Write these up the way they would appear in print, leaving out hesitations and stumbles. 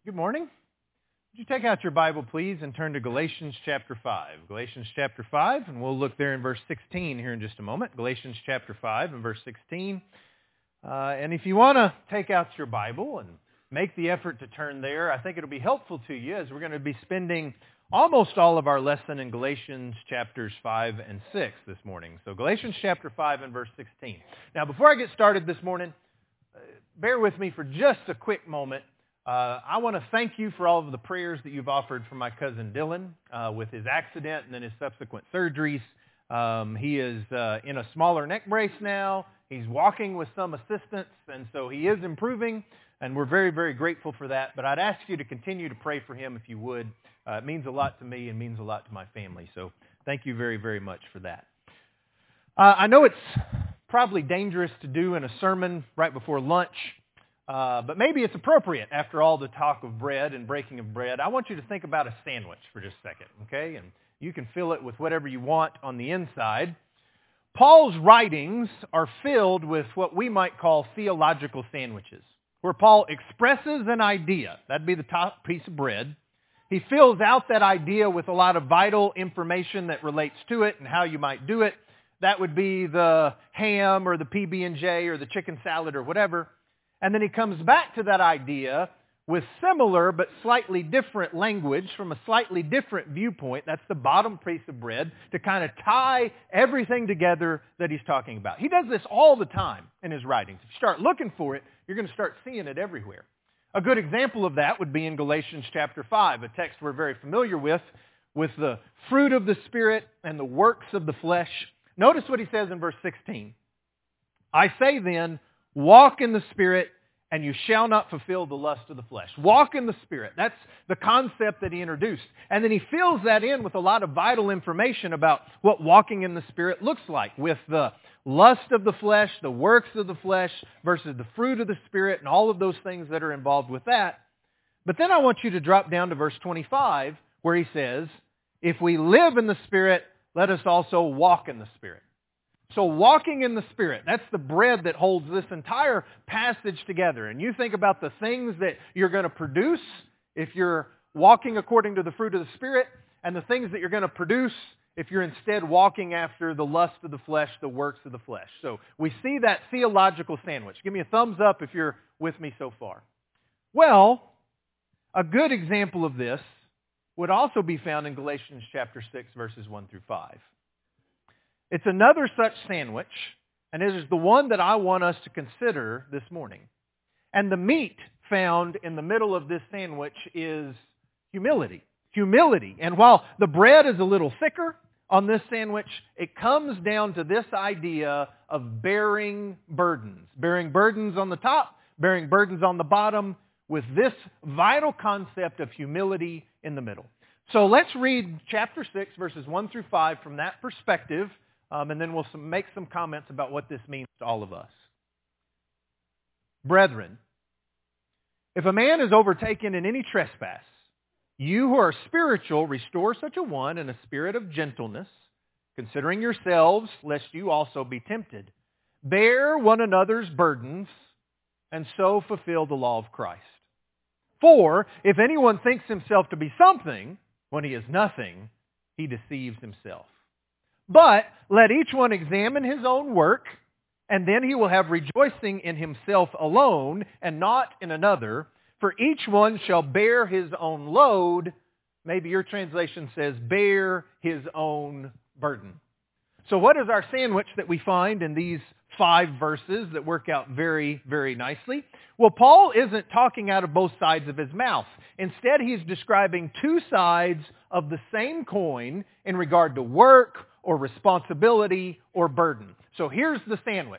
Good morning. Would you take out your Bible, please, and turn to Galatians chapter 5. Galatians chapter 5, and we'll look there in verse 16 here in just a moment. Galatians chapter 5 and verse 16. And if you want to take out your Bible and make the effort to turn there, I think it'll be helpful to you as we're going to be spending almost all of our lesson in Galatians chapters 5 and 6 this morning. So Galatians chapter 5 and verse 16. Now, before I get started this morning, bear with me for just a quick moment. I want to thank you for all of the prayers that you've offered for my cousin Dylan with his accident and then his subsequent surgeries. He is in a smaller neck brace now. He's walking with some assistance, and so he is improving, and we're very, very grateful for that. But I'd ask you to continue to pray for him if you would. It means a lot to me and means a lot to my family, so thank you very, very much for that. I know it's probably dangerous to do in a sermon right before lunch, but maybe it's appropriate after all the talk of bread and breaking of bread. I want you to think about a sandwich for just a second, okay? And you can fill it with whatever you want on the inside. Paul's writings are filled with what we might call theological sandwiches, where Paul expresses an idea. That'd be the top piece of bread. He fills out that idea with a lot of vital information that relates to it and how you might do it. That would be the ham or the PB&J or the chicken salad or whatever. And then he comes back to that idea with similar but slightly different language from a slightly different viewpoint. That's the bottom piece of bread to kind of tie everything together that he's talking about. He does this all the time in his writings. If you start looking for it, you're going to start seeing it everywhere. A good example of that would be in Galatians chapter 5, a text we're very familiar with the fruit of the Spirit and the works of the flesh. Notice what he says in verse 16. I say then, walk in the Spirit, and you shall not fulfill the lust of the flesh. Walk in the Spirit. That's the concept that he introduced. And then he fills that in with a lot of vital information about what walking in the Spirit looks like, with the lust of the flesh, the works of the flesh, versus the fruit of the Spirit, and all of those things that are involved with that. But then I want you to drop down to verse 25, where he says, if we live in the Spirit, let us also walk in the Spirit. So walking in the Spirit, that's the bread that holds this entire passage together. And you think about the things that you're going to produce if you're walking according to the fruit of the Spirit, and the things that you're going to produce if you're instead walking after the lust of the flesh, the works of the flesh. So we see that theological sandwich. Give me a thumbs up if you're with me so far. Well, a good example of this would also be found in Galatians chapter 6, verses 1 through 5. It's another such sandwich, and it is the one that I want us to consider this morning. And the meat found in the middle of this sandwich is humility. Humility. And while the bread is a little thicker on this sandwich, it comes down to this idea of bearing burdens. Bearing burdens on the top, bearing burdens on the bottom, with this vital concept of humility in the middle. So let's read chapter 6, verses 1 through 5 from that perspective. And then we'll make some comments about what this means to all of us. Brethren, if a man is overtaken in any trespass, you who are spiritual, restore such a one in a spirit of gentleness, considering yourselves, lest you also be tempted. Bear one another's burdens, and so fulfill the law of Christ. For if anyone thinks himself to be something, when he is nothing, he deceives himself. But let each one examine his own work, and then he will have rejoicing in himself alone and not in another. For each one shall bear his own load. Maybe your translation says, bear his own burden. So what is our sandwich that we find in these 5 verses that work out very, very nicely? Well, Paul isn't talking out of both sides of his mouth. Instead, he's describing 2 sides of the same coin in regard to work or responsibility or burden. So here's the sandwich.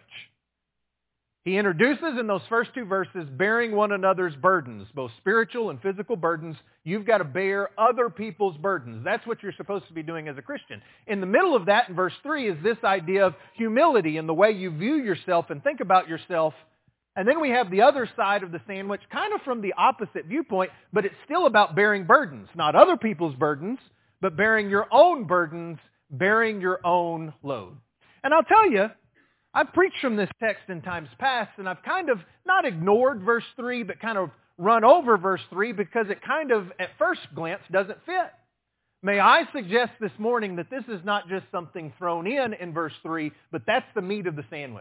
He introduces in those first 2 verses bearing one another's burdens, both spiritual and physical burdens. You've got to bear other people's burdens. That's what you're supposed to be doing as a Christian. In the middle of that, in verse 3, is this idea of humility and the way you view yourself and think about yourself. And then we have the other side of the sandwich, kind of from the opposite viewpoint, but it's still about bearing burdens. Not other people's burdens, but bearing your own burdens, bearing your own load. And I'll tell you, I've preached from this text in times past, and I've kind of not ignored verse 3, but kind of run over verse 3 because it kind of, at first glance, doesn't fit. May I suggest this morning that this is not just something thrown in verse 3, but that's the meat of the sandwich.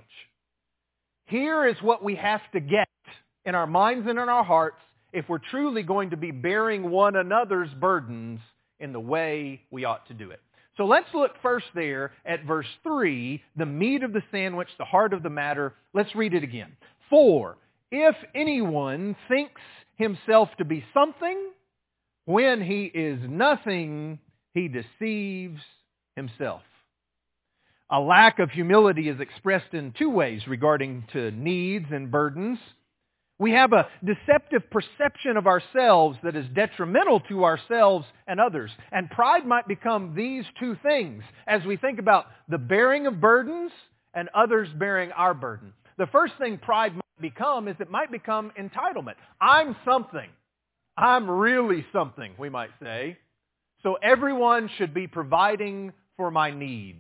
Here is what we have to get in our minds and in our hearts if we're truly going to be bearing one another's burdens in the way we ought to do it. So let's look first there at verse 3, the meat of the sandwich, the heart of the matter. Let's read it again. For if anyone thinks himself to be something, when he is nothing, he deceives himself. A lack of humility is expressed in two ways regarding to needs and burdens. We have a deceptive perception of ourselves that is detrimental to ourselves and others. And pride might become these two things as we think about the bearing of burdens and others bearing our burden. The first thing pride might become is it might become entitlement. I'm something. I'm really something, we might say. So everyone should be providing for my needs.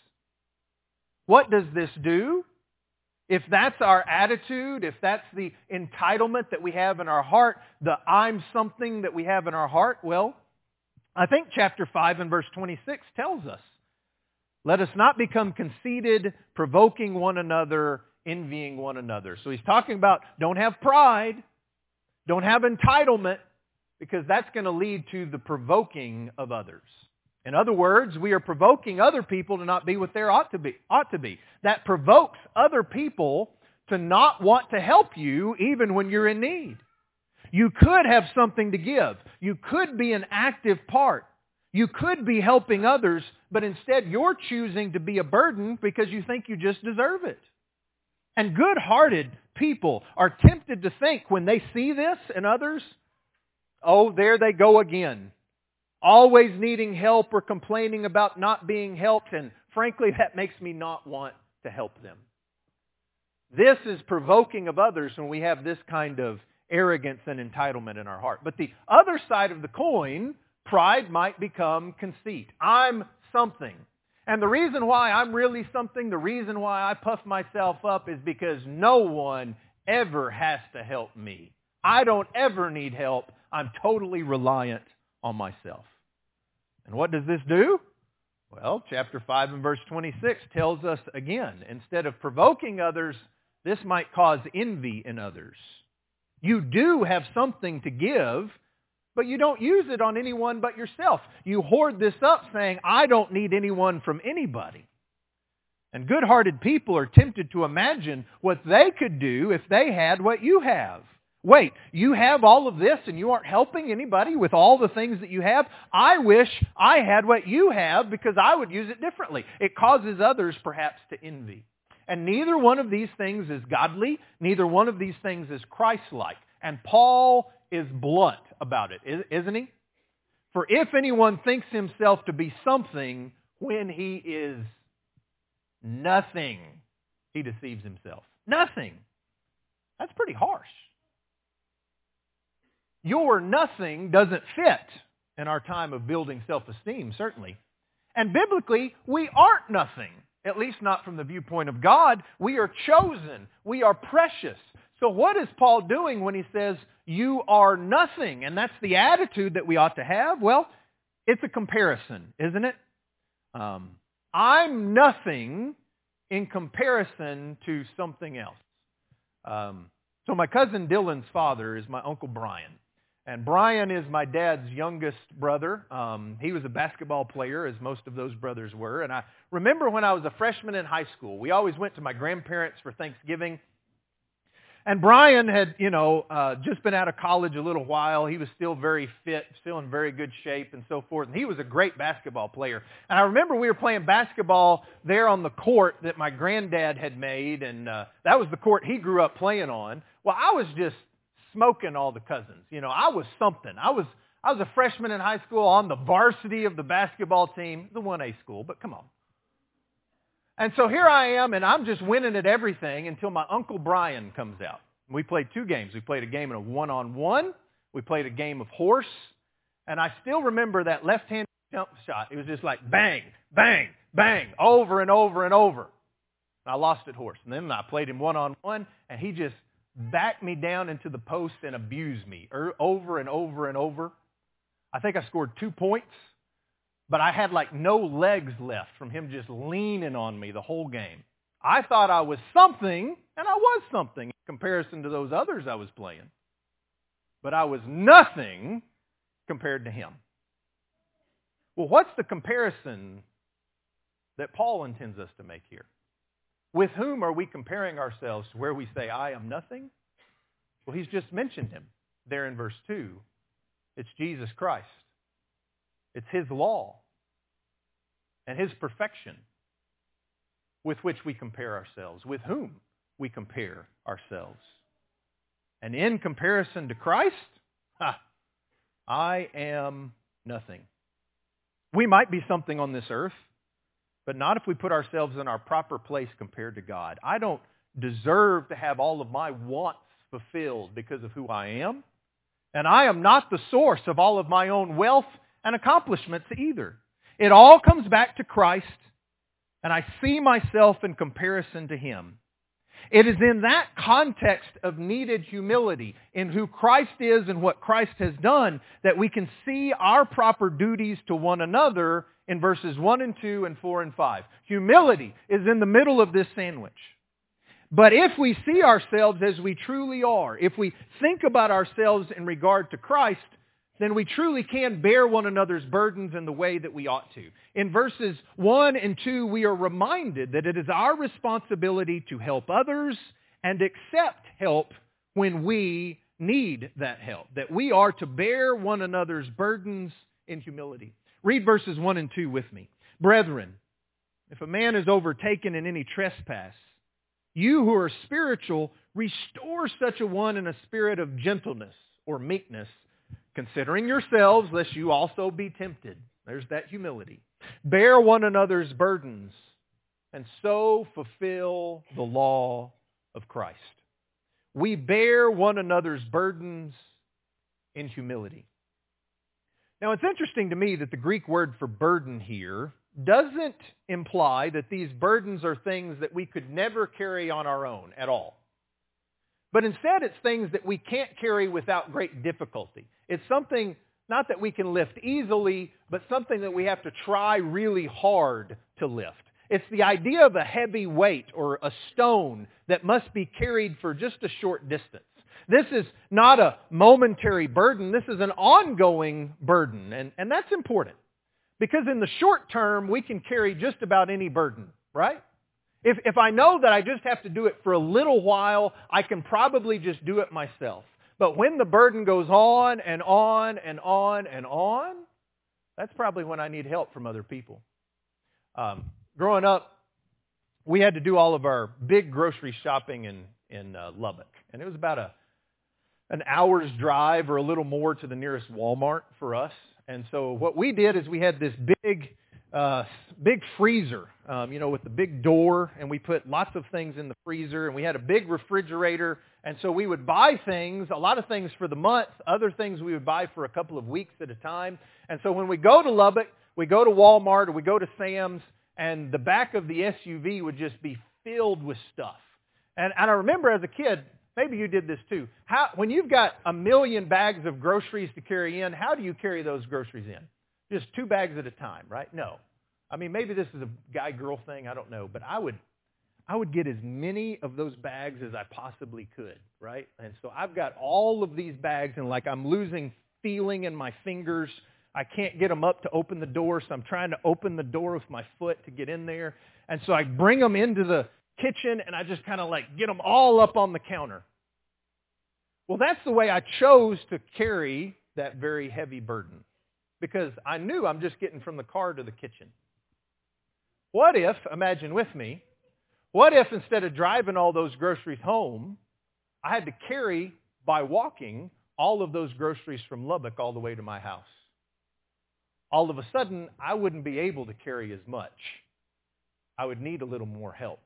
What does this do? If that's our attitude, if that's the entitlement that we have in our heart, the I'm something that we have in our heart, well, I think chapter 5 and verse 26 tells us, let us not become conceited, provoking one another, envying one another. So he's talking about don't have pride, don't have entitlement, because that's going to lead to the provoking of others. In other words, we are provoking other people to not be what they ought to be. That provokes other people to not want to help you even when you're in need. You could have something to give. You could be an active part. You could be helping others, but instead you're choosing to be a burden because you think you just deserve it. And good-hearted people are tempted to think when they see this in others, oh, there they go again. Always needing help or complaining about not being helped, and frankly, that makes me not want to help them. This is provoking of others when we have this kind of arrogance and entitlement in our heart. But the other side of the coin, pride might become conceit. I'm something. And the reason why I'm really something, the reason why I puff myself up is because no one ever has to help me. I don't ever need help. I'm totally reliant on myself. And what does this do? Well, chapter 5 and verse 26 tells us again, instead of provoking others, this might cause envy in others. You do have something to give, but you don't use it on anyone but yourself. You hoard this up saying, I don't need anyone from anybody. And good-hearted people are tempted to imagine what they could do if they had what you have. Wait, you have all of this and you aren't helping anybody with all the things that you have? I wish I had what you have because I would use it differently. It causes others perhaps to envy. And neither one of these things is godly. Neither one of these things is Christ-like. And Paul is blunt about it, isn't he? For if anyone thinks himself to be something when he is nothing, he deceives himself. Nothing. That's pretty harsh. Your nothing doesn't fit in our time of building self-esteem, certainly. And biblically, we aren't nothing, at least not from the viewpoint of God. We are chosen. We are precious. So what is Paul doing when he says, you are nothing? And that's the attitude that we ought to have. Well, it's a comparison, isn't it? I'm nothing in comparison to something else. So my cousin Dylan's father is my Uncle Brian. And Brian is my dad's youngest brother. He was a basketball player, as most of those brothers were. And I remember when I was a freshman in high school, we always went to my grandparents for Thanksgiving. And Brian had, just been out of college a little while. He was still very fit, still in very good shape and so forth. And he was a great basketball player. And I remember we were playing basketball there on the court that my granddad had made. And that was the court he grew up playing on. Well, I was just smoking all the cousins. I was something. I was a freshman in high school on the varsity of the basketball team, the 1A school, but come on. And so here I am, and I'm just winning at everything until my Uncle Brian comes out. We played 2 games. We played a game of one-on-one. We played a game of horse. And I still remember that left-hand jump shot. It was just like bang, bang, bang, over and over and over. And I lost at horse. And then I played him one-on-one, and he just backed me down into the post and abused me over and over and over. I think I scored 2 points, but I had like no legs left from him just leaning on me the whole game. I thought I was something, and I was something in comparison to those others I was playing. But I was nothing compared to him. Well, what's the comparison that Paul intends us to make here? With whom are we comparing ourselves to where we say, I am nothing? Well, he's just mentioned him there in verse 2. It's Jesus Christ. It's His law and His perfection with which we compare ourselves, with whom we compare ourselves. And in comparison to Christ, I am nothing. We might be something on this earth, but not if we put ourselves in our proper place compared to God. I don't deserve to have all of my wants fulfilled because of who I am. And I am not the source of all of my own wealth and accomplishments either. It all comes back to Christ, and I see myself in comparison to Him. It is in that context of needed humility, in who Christ is and what Christ has done, that we can see our proper duties to one another in verses 1 and 2 and 4 and 5. Humility is in the middle of this sandwich. But if we see ourselves as we truly are, if we think about ourselves in regard to Christ, then we truly can bear one another's burdens in the way that we ought to. In verses 1 and 2, we are reminded that it is our responsibility to help others and accept help when we need that help, that we are to bear one another's burdens in humility. Read verses 1 and 2 with me. Brethren, if a man is overtaken in any trespass, you who are spiritual, restore such a one in a spirit of gentleness or meekness, considering yourselves, lest you also be tempted. There's that humility. Bear one another's burdens, and so fulfill the law of Christ. We bear one another's burdens in humility. Now, it's interesting to me that the Greek word for burden here doesn't imply that these burdens are things that we could never carry on our own at all. But instead, it's things that we can't carry without great difficulty. It's something not that we can lift easily, but something that we have to try really hard to lift. It's the idea of a heavy weight or a stone that must be carried for just a short distance. This is not a momentary burden. This is an ongoing burden. And that's important. Because in the short term, we can carry just about any burden, right? If I know that I just have to do it for a little while, I can probably just do it myself. But when the burden goes on and on and on and on, that's probably when I need help from other people. Growing up, we had to do all of our big grocery shopping in Lubbock. And it was about an hour's drive or a little more to the nearest Walmart for us. And so what we did is we had this big freezer, with the big door, and we put lots of things in the freezer, and we had a big refrigerator, and so we would buy things, a lot of things for the month, other things we would buy for a couple of weeks at a time. And so when we go to Lubbock, we go to Walmart or we go to Sam's, and the back of the SUV would just be filled with stuff. And I remember as a kid, maybe you did this too, when you've got 1 million bags of groceries to carry in, how do you carry those groceries in? Just 2 bags at a time, right? No. I mean, maybe this is a guy-girl thing, I don't know. But I would get as many of those bags as I possibly could, right? And so I've got all of these bags, and like I'm losing feeling in my fingers. I can't get them up to open the door, so I'm trying to open the door with my foot to get in there. And so I bring them into the kitchen, and I just kind of like get them all up on the counter. Well, that's the way I chose to carry that very heavy burden, because I knew I'm just getting from the car to the kitchen. What if, imagine with me, what if instead of driving all those groceries home, I had to carry, by walking, all of those groceries from Lubbock all the way to my house? All of a sudden, I wouldn't be able to carry as much. I would need a little more help.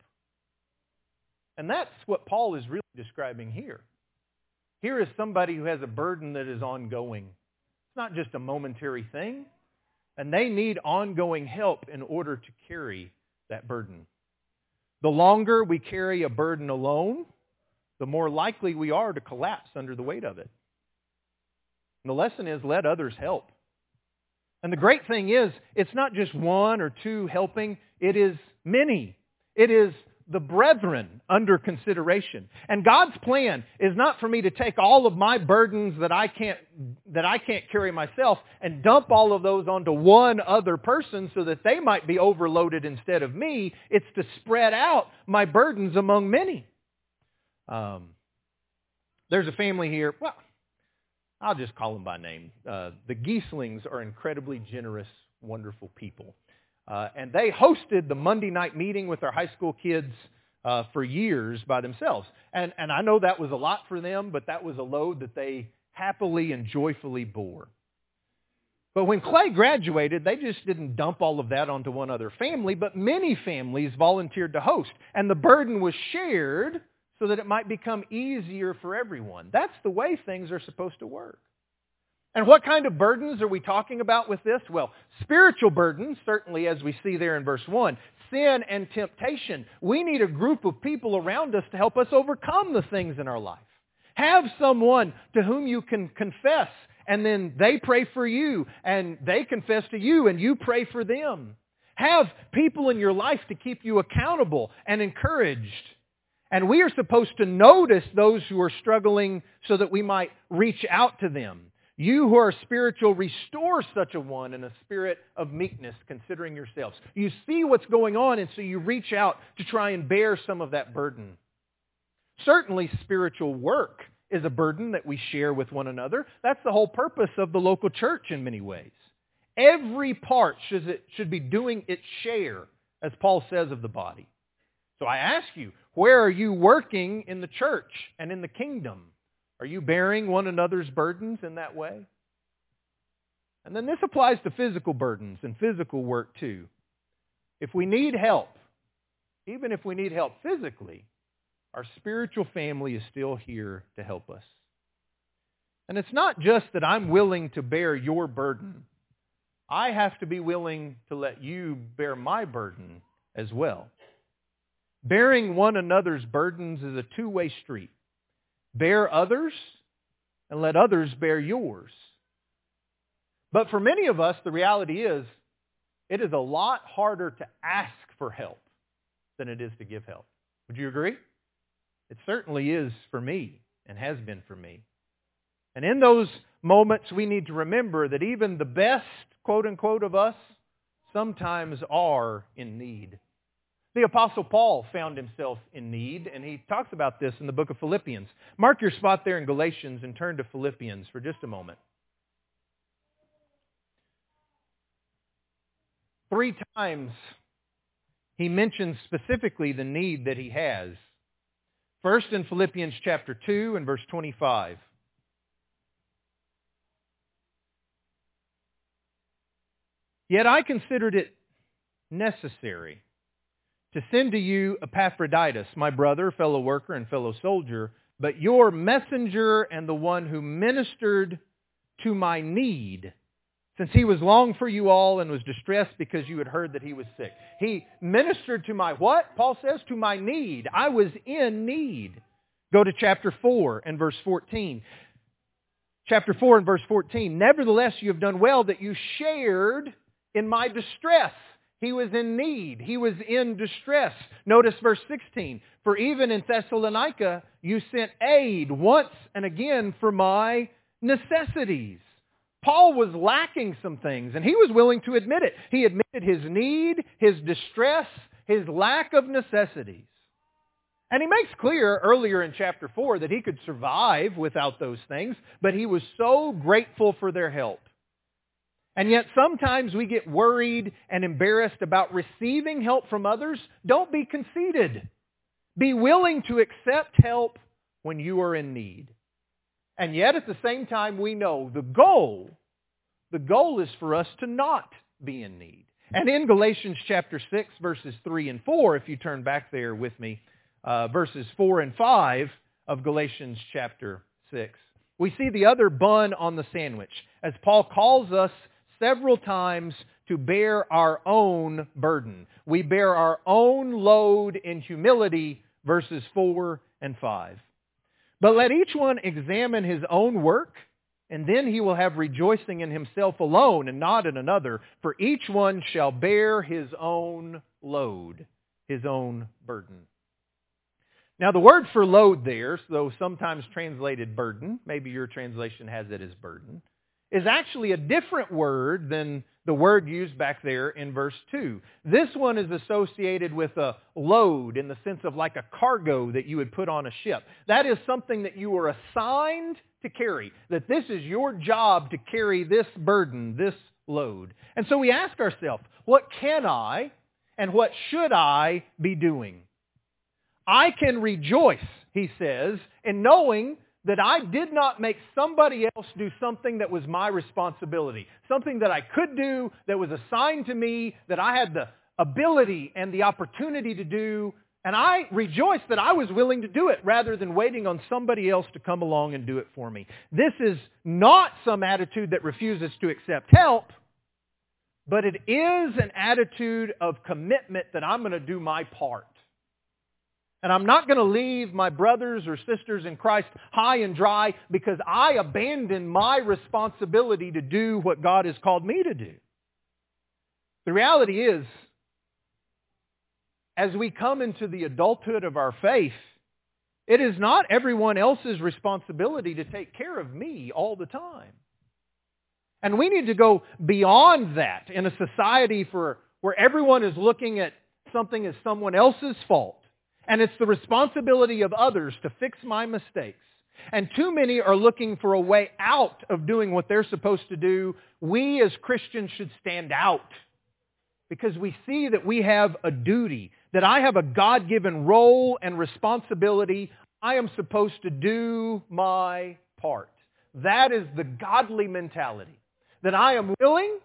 And that's what Paul is really describing here. Here is somebody who has a burden that is ongoing. It's not just a momentary thing. And they need ongoing help in order to carry that burden. The longer we carry a burden alone, the more likely we are to collapse under the weight of it. And the lesson is, let others help. And the great thing is, it's not just one or two helping, it is many. It is the brethren under consideration. And God's plan is not for me to take all of my burdens that I can't carry myself and dump all of those onto one other person so that they might be overloaded instead of me. It's to spread out my burdens among many. There's a family here. Well, I'll just call them by name. The Gieslings are incredibly generous, wonderful people. And they hosted the Monday night meeting with our high school kids for years by themselves. And I know that was a lot for them, but that was a load that they happily and joyfully bore. But when Clay graduated, they just didn't dump all of that onto one other family, but many families volunteered to host. And the burden was shared so that it might become easier for everyone. That's the way things are supposed to work. And what kind of burdens are we talking about with this? Well, spiritual burdens, certainly as we see there in verse 1. Sin and temptation. We need a group of people around us to help us overcome the things in our life. Have someone to whom you can confess, and then they pray for you, and they confess to you, and you pray for them. Have people in your life to keep you accountable and encouraged. And we are supposed to notice those who are struggling so that we might reach out to them. You who are spiritual, restore such a one in a spirit of meekness, considering yourselves. You see what's going on, and so you reach out to try and bear some of that burden. Certainly, spiritual work is a burden that we share with one another. That's the whole purpose of the local church in many ways. Every part should be doing its share, as Paul says of the body. So I ask you, where are you working in the church and in the kingdom? Are you bearing one another's burdens in that way? And then this applies to physical burdens and physical work too. If we need help, even if we need help physically, our spiritual family is still here to help us. And it's not just that I'm willing to bear your burden. I have to be willing to let you bear my burden as well. Bearing one another's burdens is a two-way street. Bear others, and let others bear yours. But for many of us, the reality is, it is a lot harder to ask for help than it is to give help. Would you agree? It certainly is for me, and has been for me. And in those moments, we need to remember that even the best, quote-unquote, of us sometimes are in need. The Apostle Paul found himself in need, and he talks about this in the book of Philippians. Mark your spot there in Galatians and turn to Philippians for just a moment. 3 times he mentions specifically the need that he has. First in Philippians chapter 2 and verse 25. Yet I considered it necessary to send to you Epaphroditus, my brother, fellow worker, and fellow soldier, but your messenger and the one who ministered to my need, since he was longed for you all and was distressed because you had heard that he was sick. He ministered to my what? Paul says, to my need. I was in need. Go to chapter 4 and verse 14. Chapter 4 and verse 14. Nevertheless, you have done well that you shared in my distress. He was in need. He was in distress. Notice verse 16. For even in Thessalonica, you sent aid once and again for my necessities. Paul was lacking some things, and he was willing to admit it. He admitted his need, his distress, his lack of necessities. And he makes clear earlier in chapter 4 that he could survive without those things, but he was so grateful for their help. And yet sometimes we get worried and embarrassed about receiving help from others. Don't be conceited. Be willing to accept help when you are in need. And yet at the same time we know the goal is for us to not be in need. And in Galatians chapter 6 verses 3 and 4, if you turn back there with me, verses 4 and 5 of Galatians chapter 6, we see the other bun on the sandwich as Paul calls us several times to bear our own burden. We bear our own load in humility, verses 4 and 5. But let each one examine his own work, and then he will have rejoicing in himself alone and not in another, for each one shall bear his own load, his own burden. Now the word for load there, though sometimes translated burden, maybe your translation has it as burden, is actually a different word than the word used back there in verse 2. This one is associated with a load in the sense of like a cargo that you would put on a ship. That is something that you were assigned to carry, that this is your job to carry this burden, this load. And so we ask ourselves, what can I and what should I be doing? I can rejoice, he says, in knowing that I did not make somebody else do something that was my responsibility, something that I could do, that was assigned to me, that I had the ability and the opportunity to do, and I rejoice that I was willing to do it rather than waiting on somebody else to come along and do it for me. This is not some attitude that refuses to accept help, but it is an attitude of commitment that I'm going to do my part. And I'm not going to leave my brothers or sisters in Christ high and dry because I abandon my responsibility to do what God has called me to do. The reality is, as we come into the adulthood of our faith, it is not everyone else's responsibility to take care of me all the time. And we need to go beyond that in a society where everyone is looking at something as someone else's fault. And it's the responsibility of others to fix my mistakes. And too many are looking for a way out of doing what they're supposed to do. We as Christians should stand out because we see that we have a duty, that I have a God-given role and responsibility. I am supposed to do my part. That is the godly mentality. That I am willing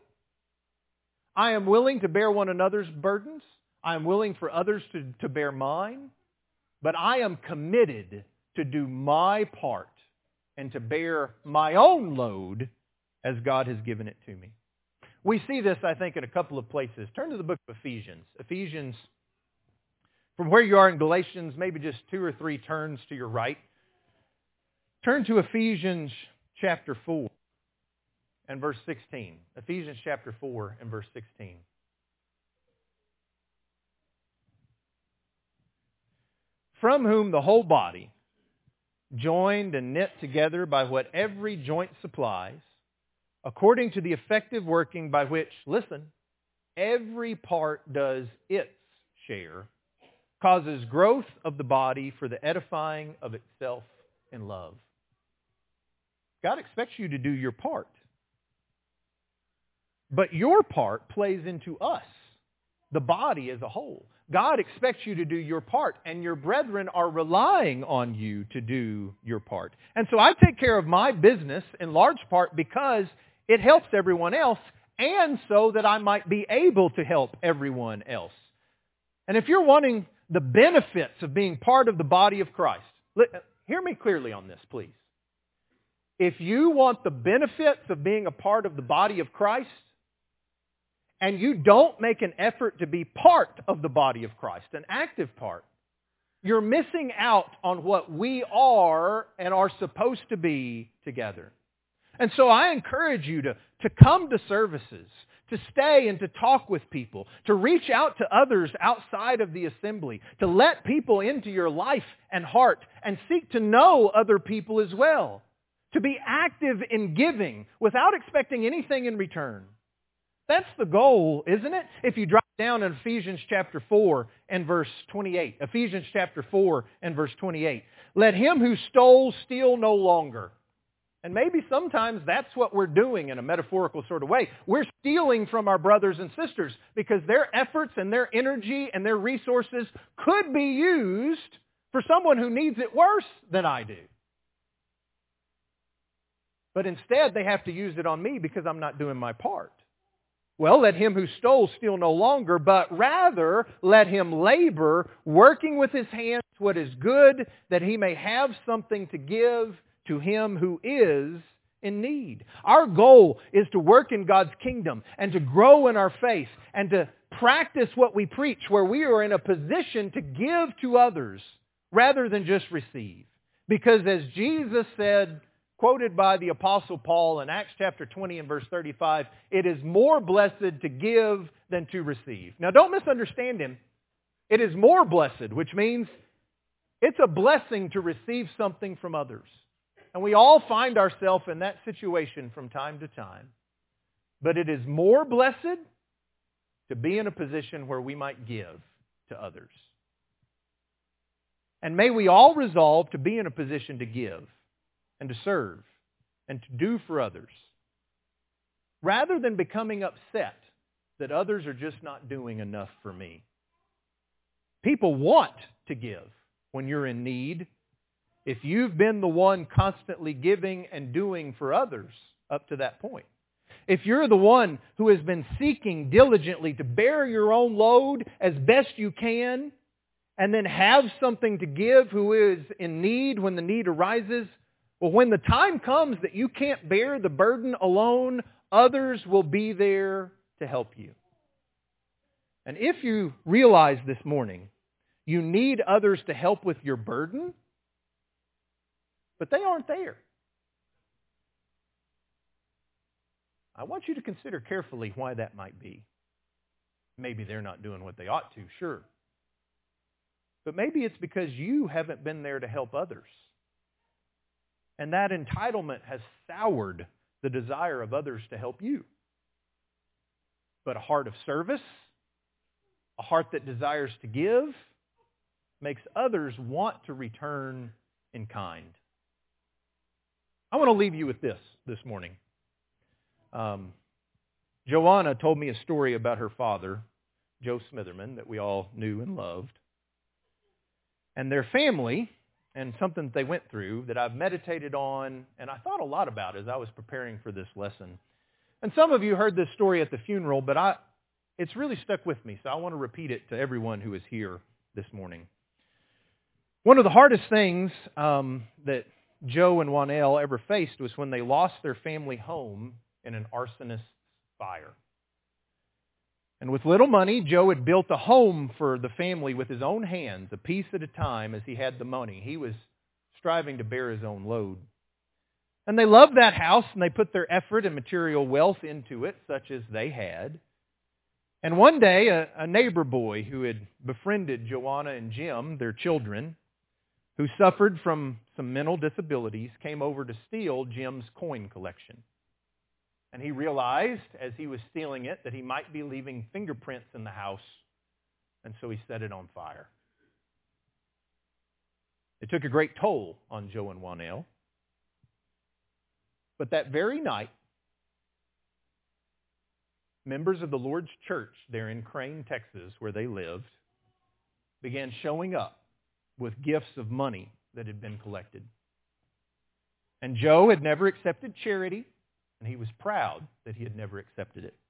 to bear one another's burdens. I am willing for others to bear mine, but I am committed to do my part and to bear my own load as God has given it to me. We see this, I think, in a couple of places. Turn to the book of Ephesians. Ephesians, from where you are in Galatians, maybe just 2 or 3 turns to your right. Turn to Ephesians chapter 4 and verse 16. Ephesians chapter 4 and verse 16. From whom the whole body, joined and knit together by what every joint supplies, according to the effective working by which, listen, every part does its share, causes growth of the body for the edifying of itself in love. God expects you to do your part. But your part plays into us, the body as a whole. God expects you to do your part, and your brethren are relying on you to do your part. And so I take care of my business in large part because it helps everyone else, and so that I might be able to help everyone else. And if you're wanting the benefits of being part of the body of Christ, hear me clearly on this, please. If you want the benefits of being a part of the body of Christ, and you don't make an effort to be part of the body of Christ, an active part, you're missing out on what we are and are supposed to be together. And so I encourage you to come to services, to stay and to talk with people, to reach out to others outside of the assembly, to let people into your life and heart and seek to know other people as well, to be active in giving without expecting anything in return. That's the goal, isn't it? If you drop down in Ephesians chapter 4 and verse 28. Ephesians chapter 4 and verse 28. Let him who stole steal no longer. And maybe sometimes that's what we're doing in a metaphorical sort of way. We're stealing from our brothers and sisters because their efforts and their energy and their resources could be used for someone who needs it worse than I do. But instead they have to use it on me because I'm not doing my part. Well, let him who stole steal no longer, but rather let him labor, working with his hands what is good, that he may have something to give to him who is in need. Our goal is to work in God's kingdom and to grow in our faith and to practice what we preach, where we are in a position to give to others rather than just receive. Because as Jesus said, quoted by the Apostle Paul in Acts chapter 20 and verse 35, it is more blessed to give than to receive. Now don't misunderstand him. It is more blessed, which means it's a blessing to receive something from others. And we all find ourselves in that situation from time to time. But it is more blessed to be in a position where we might give to others. And may we all resolve to be in a position to give and to serve and to do for others, rather than becoming upset that others are just not doing enough for me. People want to give when you're in need. If you've been the one constantly giving and doing for others up to that point. If you're the one who has been seeking diligently to bear your own load as best you can, and then have something to give who is in need when the need arises, well, when the time comes that you can't bear the burden alone, others will be there to help you. And if you realize this morning you need others to help with your burden, but they aren't there, I want you to consider carefully why that might be. Maybe they're not doing what they ought to, sure. But maybe it's because you haven't been there to help others. And that entitlement has soured the desire of others to help you. But a heart of service, a heart that desires to give, makes others want to return in kind. I want to leave you with this morning. Joanna told me a story about her father, Joe Smitherman, that we all knew and loved. And their family, and something that they went through that I've meditated on, and I thought a lot about as I was preparing for this lesson. And some of you heard this story at the funeral, but it's really stuck with me, so I want to repeat it to everyone who is here this morning. One of the hardest things that Joe and Juanelle ever faced was when they lost their family home in an arsonist's fire. And with little money, Joe had built a home for the family with his own hands, a piece at a time as he had the money. He was striving to bear his own load. And they loved that house, and they put their effort and material wealth into it, such as they had. And one day, a neighbor boy who had befriended Joanna and Jim, their children, who suffered from some mental disabilities, came over to steal Jim's coin collection. And he realized, as he was stealing it, that he might be leaving fingerprints in the house, and so he set it on fire. It took a great toll on Joe and Juanelle. But that very night, members of the Lord's church there in Crane, Texas, where they lived, began showing up with gifts of money that had been collected. And Joe had never accepted charity, and he was proud that he had never accepted it.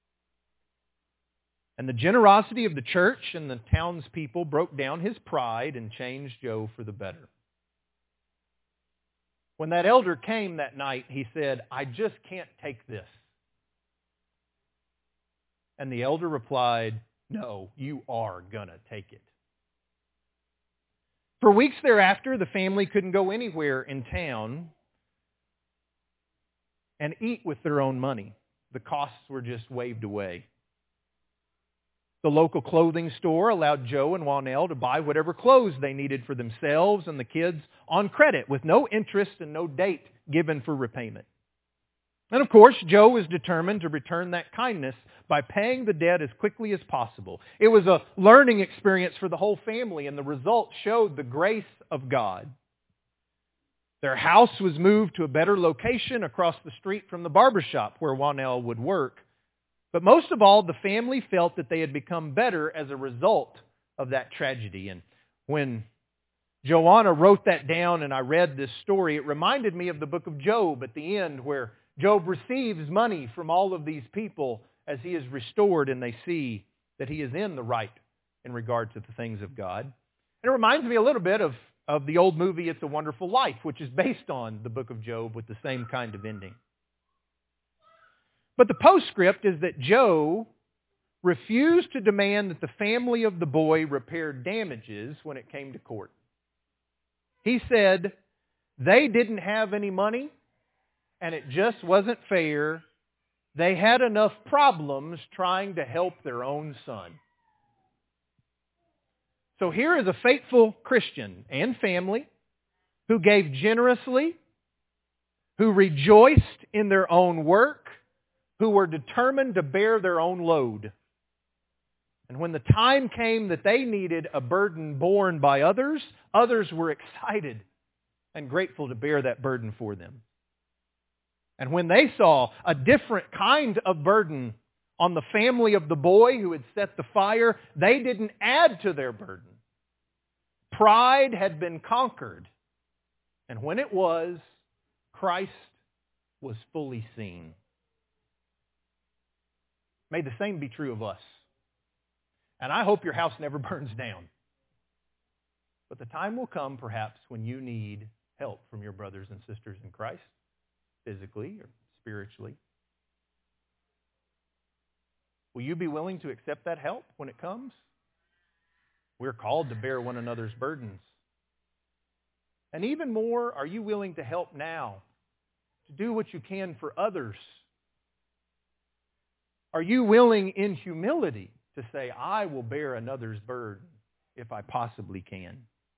And the generosity of the church and the townspeople broke down his pride and changed Joe for the better. When that elder came that night, he said, "I just can't take this." And the elder replied, "No, you are gonna take it." For weeks thereafter, the family couldn't go anywhere in town and eat with their own money. The costs were just waved away. The local clothing store allowed Joe and Juanelle to buy whatever clothes they needed for themselves and the kids on credit with no interest and no date given for repayment. And of course, Joe was determined to return that kindness by paying the debt as quickly as possible. It was a learning experience for the whole family, and the results showed the grace of God. Their house was moved to a better location across the street from the barbershop where Juanelle would work. But most of all, the family felt that they had become better as a result of that tragedy. And when Joanna wrote that down and I read this story, it reminded me of the book of Job at the end, where Job receives money from all of these people as he is restored and they see that he is in the right in regard to the things of God. And it reminds me a little bit of of the old movie It's a Wonderful Life, which is based on the book of Job with the same kind of ending. But the postscript is that Job refused to demand that the family of the boy repair damages when it came to court. He said they didn't have any money and it just wasn't fair. They had enough problems trying to help their own son. So here is a faithful Christian and family who gave generously, who rejoiced in their own work, who were determined to bear their own load. And when the time came that they needed a burden borne by others, others were excited and grateful to bear that burden for them. And when they saw a different kind of burden on the family of the boy who had set the fire, they didn't add to their burden. Pride had been conquered. And when it was, Christ was fully seen. May the same be true of us. And I hope your house never burns down. But the time will come, perhaps, when you need help from your brothers and sisters in Christ, physically or spiritually. Will you be willing to accept that help when it comes? We're called to bear one another's burdens. And even more, are you willing to help now, to do what you can for others? Are you willing in humility to say, I will bear another's burden if I possibly can?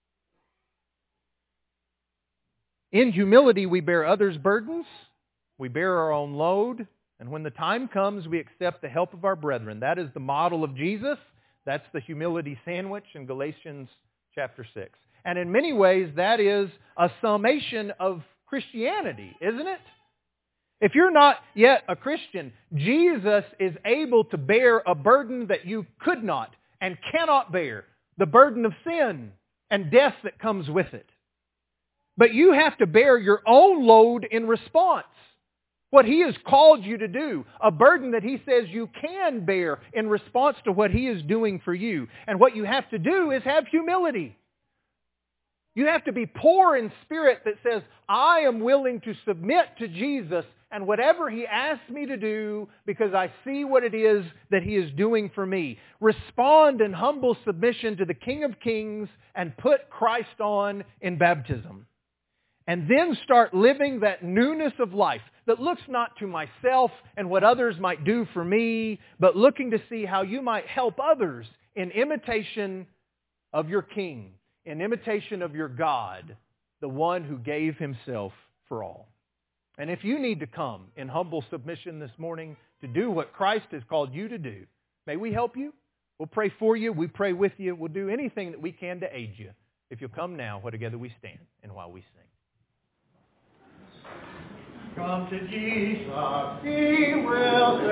In humility, we bear others' burdens, we bear our own load, and when the time comes, we accept the help of our brethren. That is the model of Jesus. That's the humility sandwich in Galatians chapter 6. And in many ways, that is a summation of Christianity, isn't it? If you're not yet a Christian, Jesus is able to bear a burden that you could not and cannot bear, the burden of sin and death that comes with it. But you have to bear your own load in response. What He has called you to do, a burden that He says you can bear in response to what He is doing for you. And what you have to do is have humility. You have to be poor in spirit that says, I am willing to submit to Jesus and whatever He asks me to do because I see what it is that He is doing for me. Respond in humble submission to the King of Kings and put Christ on in baptism. And then start living that newness of life that looks not to myself and what others might do for me, but looking to see how you might help others in imitation of your King, in imitation of your God, the one who gave Himself for all. And if you need to come in humble submission this morning to do what Christ has called you to do, may we help you. We'll pray for you. We pray with you. We'll do anything that we can to aid you. If you'll come now, while together we stand and while we sing. Come to Jesus, He will